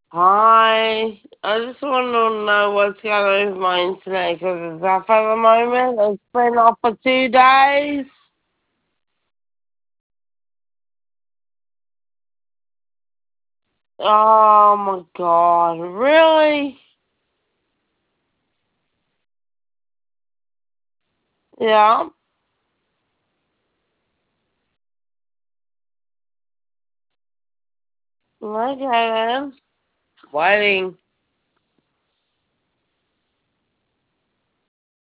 Hi. I just want to know what's going on with my internet because it's off at the moment. It's been off for 2 days. Oh my god. Really? Yeah. Okay then. Waiting.